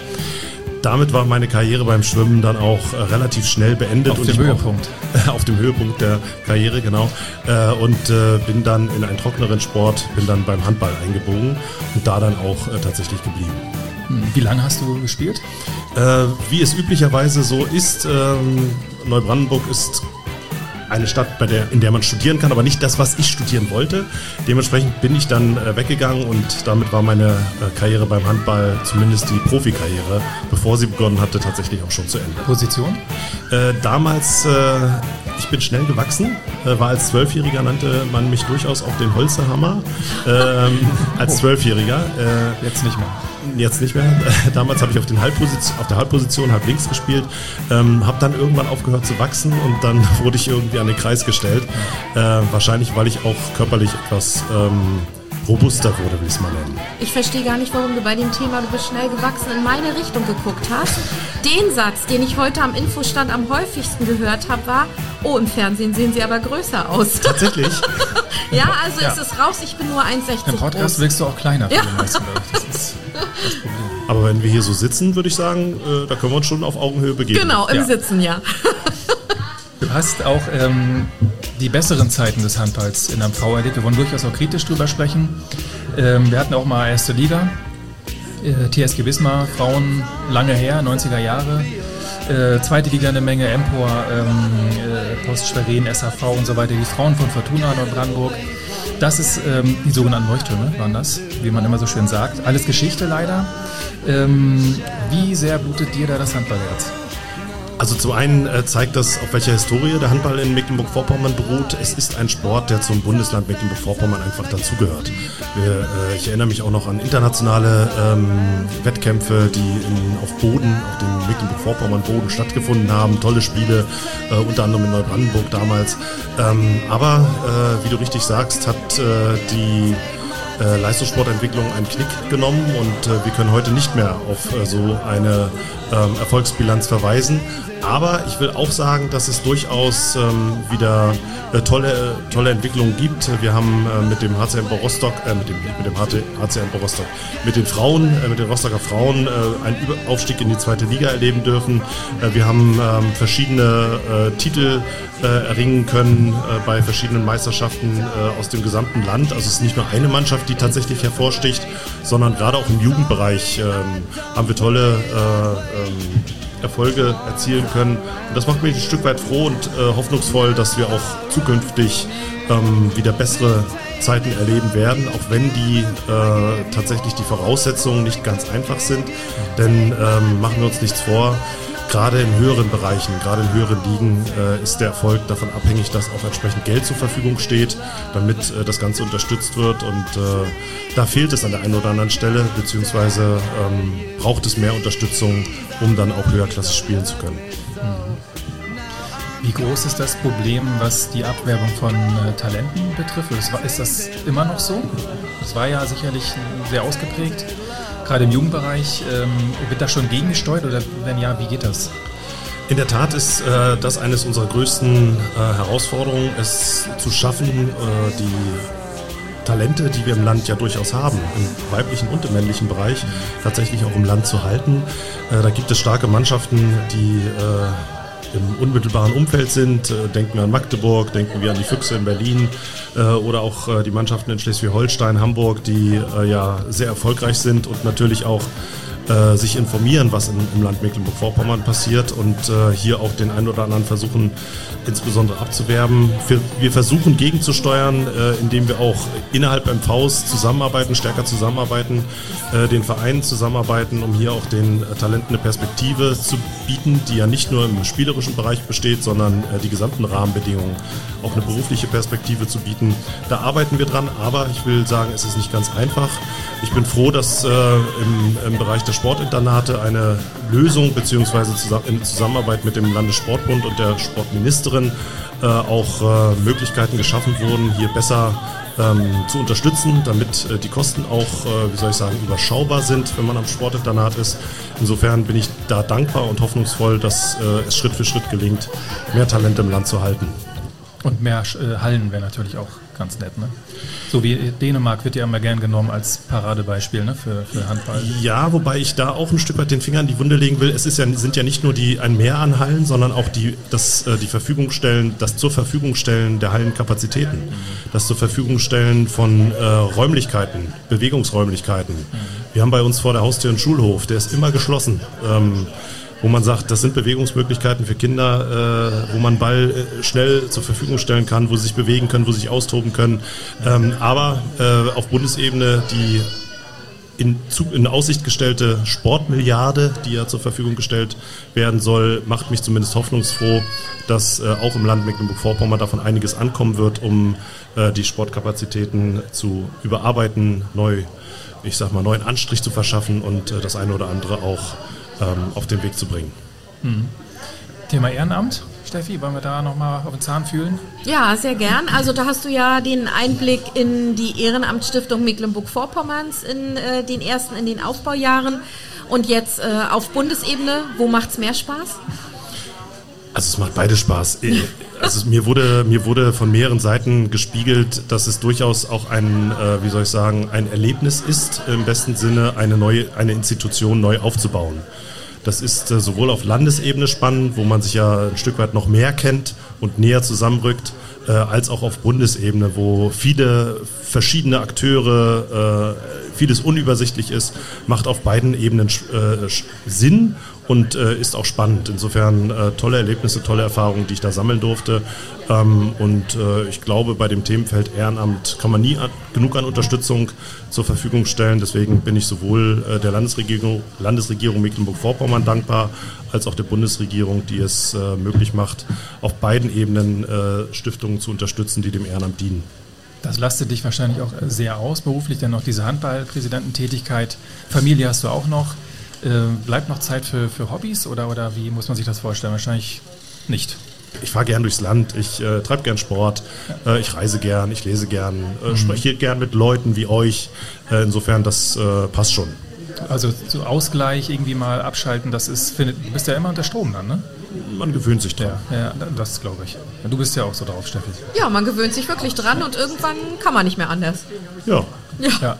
Damit war meine Karriere beim Schwimmen dann auch äh, relativ schnell beendet. Auf und dem Höhepunkt. Auch, auf dem Höhepunkt der Karriere, genau. Äh, und äh, bin dann in einen trockeneren Sport, bin dann beim Handball eingebogen und da dann auch äh, tatsächlich geblieben. Wie lange hast du gespielt? Äh, wie es üblicherweise so ist, ähm, Neubrandenburg ist eine Stadt, bei der, in der man studieren kann, aber nicht das, was ich studieren wollte. Dementsprechend bin ich dann äh, weggegangen und damit war meine äh, Karriere beim Handball, zumindest die Profikarriere, bevor sie begonnen hatte, tatsächlich auch schon zu Ende. Position? Äh, damals, äh, ich bin schnell gewachsen, äh, war als Zwölfjähriger, nannte man mich durchaus auch den Holzerhammer, ähm, als Zwölfjähriger. Äh, Jetzt nicht mehr. Jetzt nicht mehr. Damals habe ich auf, den Halbposition, auf der Halbposition halb links gespielt, ähm, habe dann irgendwann aufgehört zu wachsen und dann wurde ich irgendwie an den Kreis gestellt. Äh, wahrscheinlich, weil ich auch körperlich etwas ähm, robuster wurde, will ich es mal nennen. Ich verstehe gar nicht, warum du bei dem Thema, du bist schnell gewachsen, in meine Richtung geguckt hast. Den Satz, den ich heute am Infostand am häufigsten gehört habe, war, oh, im Fernsehen sehen sie aber größer aus. Tatsächlich? Ja, also ja. ist es raus, ich bin nur eins Komma sechzig Im Podcast groß. wirkst du auch kleiner für Ja. den meisten, glaube ich. Das ist das Problem. Aber wenn wir hier so sitzen, würde ich sagen, äh, da können wir uns schon auf Augenhöhe begegnen. Genau, im Ja. Sitzen, ja. Du hast auch ähm, die besseren Zeiten des Handballs in M V erlebt. Wir wollen durchaus auch kritisch drüber sprechen. Ähm, wir hatten auch mal erste Liga, äh, T S G Wismar, Frauen lange her, neunziger Jahre. Äh, zweite Liga eine Menge, Empor, ähm, äh, Post Schwerin, S H V und so weiter. Die Frauen von Fortuna Neubrandenburg. Das ist ähm, die sogenannten Leuchttürme, waren das, wie man immer so schön sagt. Alles Geschichte leider. Ähm, wie sehr blutet dir da das Handballherz? Also zum einen äh, zeigt das, auf welcher Historie der Handball in Mecklenburg-Vorpommern beruht. Es ist ein Sport, der zum Bundesland Mecklenburg-Vorpommern einfach dazugehört. Wir, äh, ich erinnere mich auch noch an internationale ähm, Wettkämpfe, die in, auf Boden, auf dem Mecklenburg-Vorpommern-Boden stattgefunden haben. Tolle Spiele, äh, unter anderem in Neubrandenburg damals. Ähm, aber, äh, wie du richtig sagst, hat äh, die äh, Leistungssportentwicklung einen Knick genommen und äh, wir können heute nicht mehr auf äh, so eine ähm, Erfolgsbilanz verweisen. Aber ich will auch sagen, dass es durchaus ähm, wieder äh, tolle, tolle Entwicklungen gibt. Wir haben äh, mit dem H C M Rostock, äh, mit dem, mit dem H C M Rostock, mit den Frauen, äh, mit den Rostocker Frauen äh, einen Über- Aufstieg in die zweite Liga erleben dürfen. Äh, wir haben ähm, verschiedene äh, Titel äh, erringen können äh, bei verschiedenen Meisterschaften äh, aus dem gesamten Land. Also es ist nicht nur eine Mannschaft, die tatsächlich hervorsticht, sondern gerade auch im Jugendbereich ähm, haben wir tolle äh, ähm, Erfolge erzielen können. Und das macht mich ein Stück weit froh und äh, hoffnungsvoll, dass wir auch zukünftig ähm, wieder bessere Zeiten erleben werden, auch wenn die äh, tatsächlich die Voraussetzungen nicht ganz einfach sind. Denn ähm, machen wir uns nichts vor, gerade in höheren Bereichen, gerade in höheren Ligen äh, ist der Erfolg davon abhängig, dass auch entsprechend Geld zur Verfügung steht, damit äh, das Ganze unterstützt wird. Und äh, da fehlt es an der einen oder anderen Stelle, beziehungsweise ähm, braucht es mehr Unterstützung, um dann auch höherklassig spielen zu können. Wie groß ist das Problem, was die Abwerbung von äh, Talenten betrifft? Ist, ist das immer noch so? Das war ja sicherlich sehr ausgeprägt. Gerade im Jugendbereich, ähm, wird da schon gegengesteuert oder wenn ja, wie geht das? In der Tat ist äh, das eines unserer größten äh, Herausforderungen, es zu schaffen, äh, die Talente, die wir im Land ja durchaus haben, im weiblichen und im männlichen Bereich, tatsächlich auch im Land zu halten. Äh, da gibt es starke Mannschaften, die äh, im unmittelbaren Umfeld sind. Äh, denken wir an Magdeburg, denken wir an die Füchse in Berlin äh, oder auch äh, die Mannschaften in Schleswig-Holstein, Hamburg, die äh, ja sehr erfolgreich sind und natürlich auch äh, sich informieren, was in, im Land Mecklenburg-Vorpommern passiert und äh, hier auch den einen oder anderen versuchen, insbesondere abzuwerben. Wir, wir versuchen gegenzusteuern, äh, indem wir auch innerhalb M Vs zusammenarbeiten, stärker zusammenarbeiten, äh, den Vereinen zusammenarbeiten, um hier auch den äh, Talenten eine Perspektive zu bieten, die ja nicht nur im spielerischen Bereich besteht, sondern äh, die gesamten Rahmenbedingungen, auch eine berufliche Perspektive zu bieten. Da arbeiten wir dran, aber ich will sagen, es ist nicht ganz einfach. Ich bin froh, dass äh, im, im Bereich der Sportinternate eine Lösung beziehungsweise zusammen, in Zusammenarbeit mit dem Landessportbund und der Sportministerin äh, auch äh, Möglichkeiten geschaffen wurden, hier besser ähm, zu unterstützen, damit äh, die Kosten auch, äh, wie soll ich sagen, überschaubar sind, wenn man am Sportinternat ist. Insofern bin ich da dankbar und hoffnungsvoll, dass äh, es Schritt für Schritt gelingt, mehr Talente im Land zu halten. Und mehr äh, Hallen wäre natürlich auch ganz nett, ne? So wie Dänemark wird ja immer gern genommen als Paradebeispiel, ne, für, für Handball. Ja, wobei ich da auch ein Stück weit den Finger in die Wunde legen will. Es ist ja, sind ja nicht nur die, ein Mehr an Hallen, sondern auch die, das, die Verfügung stellen, das zur Verfügung stellen der Hallenkapazitäten, das zur Verfügung stellen von äh, Räumlichkeiten, Bewegungsräumlichkeiten. Wir haben bei uns vor der Haustür einen Schulhof, der ist immer geschlossen. Ähm, wo man sagt, das sind Bewegungsmöglichkeiten für Kinder, äh, wo man Ball äh, schnell zur Verfügung stellen kann, wo sie sich bewegen können, wo sie sich austoben können. Ähm, aber äh, auf Bundesebene die in, zu, in Aussicht gestellte Sportmilliarde, die ja zur Verfügung gestellt werden soll, macht mich zumindest hoffnungsfroh, dass äh, auch im Land Mecklenburg-Vorpommern davon einiges ankommen wird, um äh, die Sportkapazitäten zu überarbeiten, neu, ich sag mal, neuen Anstrich zu verschaffen und äh, das eine oder andere auch ähm, auf den Weg zu bringen. Mhm. Thema Ehrenamt. Steffi, wollen wir da nochmal auf den Zahn fühlen? Ja, sehr gern. Also da hast du ja den Einblick in die Ehrenamtsstiftung Mecklenburg-Vorpommerns in äh, den ersten, in den Aufbaujahren. Und jetzt äh, auf Bundesebene, wo macht's mehr Spaß? Also es macht beides Spaß. Also mir wurde, mir wurde von mehreren Seiten gespiegelt, dass es durchaus auch ein, äh, wie soll ich sagen, ein Erlebnis ist, im besten Sinne eine neue, eine Institution neu aufzubauen. Das ist äh, sowohl auf Landesebene spannend, wo man sich ja ein Stück weit noch mehr kennt und näher zusammenrückt, äh, als auch auf Bundesebene, wo viele verschiedene Akteure, äh, vieles unübersichtlich ist, macht auf beiden Ebenen äh, Sinn und äh, ist auch spannend. Insofern äh, tolle Erlebnisse, tolle Erfahrungen, die ich da sammeln durfte. Ähm, und äh, ich glaube, bei dem Themenfeld Ehrenamt kann man nie an, genug an Unterstützung zur Verfügung stellen. Deswegen bin ich sowohl äh, der Landesregierung, Landesregierung Mecklenburg-Vorpommern dankbar, als auch der Bundesregierung, die es äh, möglich macht, auf beiden Ebenen äh, Stiftungen zu unterstützen, die dem Ehrenamt dienen. Das lastet dich wahrscheinlich auch sehr aus, beruflich, denn noch diese Handballpräsidententätigkeit. Familie hast du auch noch. Äh, bleibt noch Zeit für, für Hobbys oder, oder wie muss man sich das vorstellen? Wahrscheinlich nicht. Ich fahre gern durchs Land, ich äh, treibe gern Sport, äh, ich reise gern, ich lese gern, äh, mhm. spreche gern mit Leuten wie euch. Äh, insofern, das äh, passt schon. Also so Ausgleich, irgendwie mal abschalten, das ist, findet, du bist ja immer unter Strom dann, ne? Man gewöhnt sich dran. Ja, ja, das glaube ich. Du bist ja auch so drauf, Steffi. Ja, man gewöhnt sich wirklich dran und irgendwann kann man nicht mehr anders. Ja. Ja. ja.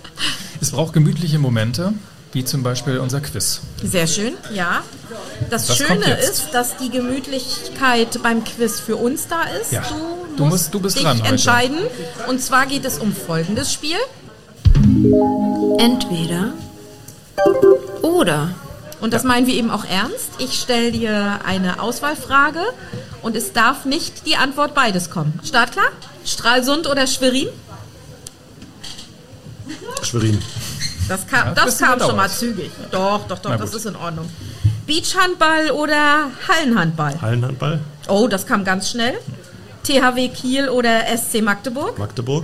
Es braucht gemütliche Momente, wie zum Beispiel unser Quiz. Sehr schön, ja. Das, das Schöne ist, dass die Gemütlichkeit beim Quiz für uns da ist. Ja. Du, du musst, musst du bist dich dran entscheiden. Heute. Und zwar geht es um folgendes Spiel. Entweder oder. Und das ja. meinen wir eben auch ernst. Ich stelle dir eine Auswahlfrage und es darf nicht die Antwort beides kommen. Startklar? Stralsund oder Schwerin? Schwerin. Das kam, ja, das kam schon mal zügig. Doch, doch, doch, das ist in Ordnung. Beachhandball oder Hallenhandball? Hallenhandball. Oh, das kam ganz schnell. T H W Kiel oder S C Magdeburg? Magdeburg.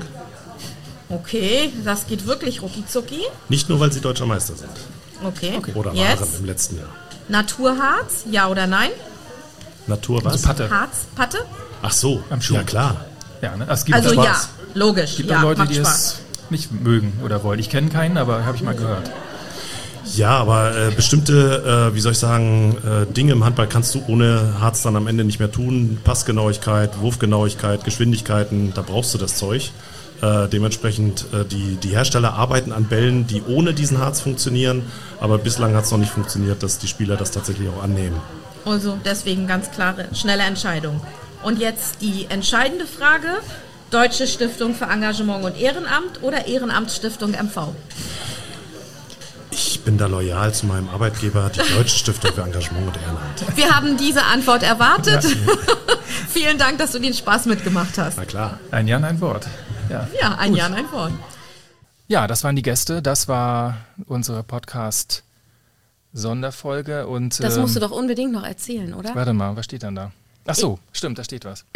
Okay, das geht wirklich rucki-zucki. Nicht nur, weil sie deutscher Meister sind. Okay. okay. Oder yes. waren im letzten Jahr. Naturharz, ja oder nein? Natur was? Also Patte. Harz, Patte? Ach so, am Schuh. Ja klar. Ja, ne? Es gibt also Spaß. ja, logisch. Es gibt ja, auch Leute, die Spaß. es nicht mögen oder wollen. Ich kenne keinen, aber habe ich mal gehört. Ja, aber äh, bestimmte, äh, wie soll ich sagen, äh, Dinge im Handball kannst du ohne Harz dann am Ende nicht mehr tun. Passgenauigkeit, Wurfgenauigkeit, Geschwindigkeiten, da brauchst du das Zeug. Äh, dementsprechend, äh, die, die Hersteller arbeiten an Bällen, die ohne diesen Harz funktionieren, aber bislang hat es noch nicht funktioniert, dass die Spieler das tatsächlich auch annehmen. Also deswegen ganz klare, schnelle Entscheidung. Und jetzt die entscheidende Frage, Deutsche Stiftung für Engagement und Ehrenamt oder Ehrenamtsstiftung M V? Ich bin da loyal zu meinem Arbeitgeber, die Deutsche Stiftung für Engagement und Ehrenamt. Wir haben diese Antwort erwartet. Ja. Vielen Dank, dass du den Spaß mitgemacht hast. Na klar. Ein Jahr, ein Wort. Ja, ja ein Gut. Jahr, ein Wort. Ja, das waren die Gäste. Das war unsere Podcast-Sonderfolge. Und, das ähm, musst du doch unbedingt noch erzählen, oder? Warte mal, was steht denn da? Ach so, ich stimmt, da steht was.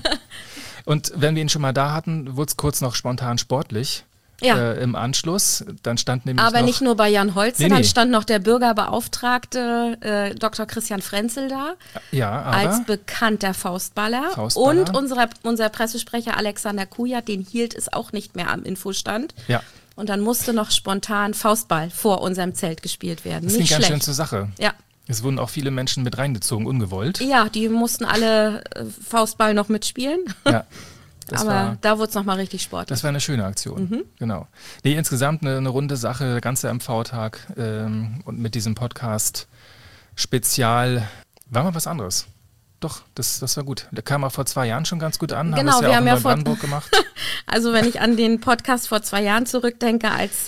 Und wenn wir ihn schon mal da hatten, wurde es kurz noch spontan sportlich. Ja. Äh, im Anschluss. Dann stand nämlich Aber noch, nicht nur bei Jan Holze, nee, nee. dann stand noch der Bürgerbeauftragte äh, Doktor Christian Frenzel da. Ja, aber als bekannter Faustballer. Faustballer. Und unser, unser Pressesprecher Alexander Kujat, den hielt es auch nicht mehr am Infostand. Ja. Und dann musste noch spontan Faustball vor unserem Zelt gespielt werden. Das nicht ging ganz schlecht. schön zur Sache. Ja. Es wurden auch viele Menschen mit reingezogen, ungewollt. Ja, die mussten alle äh, Faustball noch mitspielen. Ja. Das Aber war, da wurde es nochmal richtig sportlich. Das war eine schöne Aktion, mhm. genau. Nee, insgesamt eine, eine runde Sache, der ganze M V-Tag ähm, und mit diesem Podcast Spezial war mal was anderes. Doch, das, das war gut. Der kam auch vor zwei Jahren schon ganz gut an. Genau, haben wir ja haben auch ja in vor Brandenburg gemacht. Also wenn ich an den Podcast vor zwei Jahren zurückdenke, als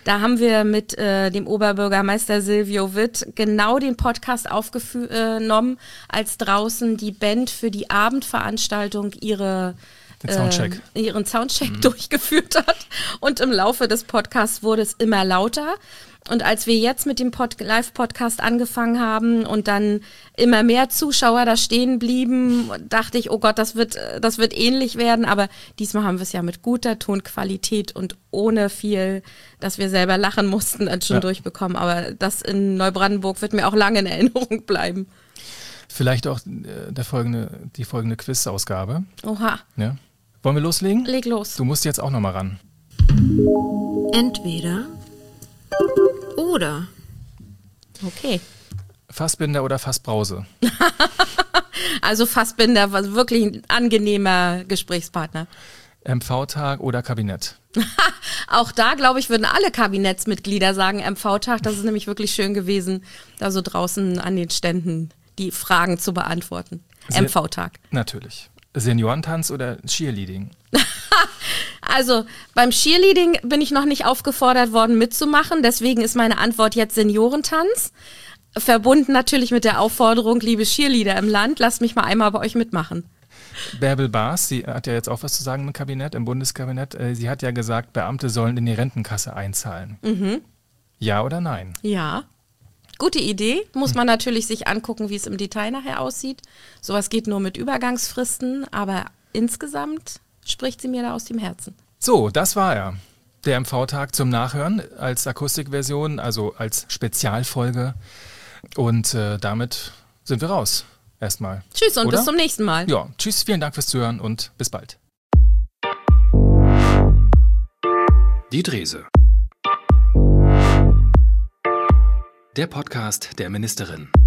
Da haben wir mit äh, dem Oberbürgermeister Silvio Witt genau den Podcast aufgenommen, als draußen die Band für die Abendveranstaltung ihre Den Soundcheck. Äh, ihren Soundcheck mhm. durchgeführt hat. Und im Laufe des Podcasts wurde es immer lauter. Und als wir jetzt mit dem Pod- Live-Podcast angefangen haben und dann immer mehr Zuschauer da stehen blieben, dachte ich, oh Gott, das wird, das wird ähnlich werden. Aber diesmal haben wir es ja mit guter Tonqualität und ohne viel, dass wir selber lachen mussten, dann schon ja. durchbekommen. Aber das in Neubrandenburg wird mir auch lange in Erinnerung bleiben. Vielleicht auch äh, der folgende, die folgende Quiz-Ausgabe. Oha. Ja. Wollen wir loslegen? Leg los. Du musst jetzt auch nochmal ran. Entweder oder. Okay. Fassbinder oder Fassbrause? Also Fassbinder war wirklich ein angenehmer Gesprächspartner. M V-Tag oder Kabinett? Auch da, glaube ich, würden alle Kabinettsmitglieder sagen M V-Tag. Das ist nämlich wirklich schön gewesen, da so draußen an den Ständen die Fragen zu beantworten. Se- M V-Tag. Natürlich. Seniorentanz oder Cheerleading? Also beim Cheerleading bin ich noch nicht aufgefordert worden mitzumachen, deswegen ist meine Antwort jetzt Seniorentanz. Verbunden natürlich mit der Aufforderung, liebe Cheerleader im Land, lasst mich mal einmal bei euch mitmachen. Bärbel Baas, sie hat ja jetzt auch was zu sagen im Kabinett, im Bundeskabinett. Sie hat ja gesagt, Beamte sollen in die Rentenkasse einzahlen. Mhm. Ja oder nein? Ja. Gute Idee. Muss man natürlich sich angucken, wie es im Detail nachher aussieht. Sowas geht nur mit Übergangsfristen, aber insgesamt spricht sie mir da aus dem Herzen. So, das war er. Der M V-Tag zum Nachhören als Akustikversion, also als Spezialfolge. Und äh, damit sind wir raus. Erstmal. Tschüss und Oder? bis zum nächsten Mal. Ja, tschüss, vielen Dank fürs Zuhören und bis bald. Die Drese. Der Podcast der Ministerin.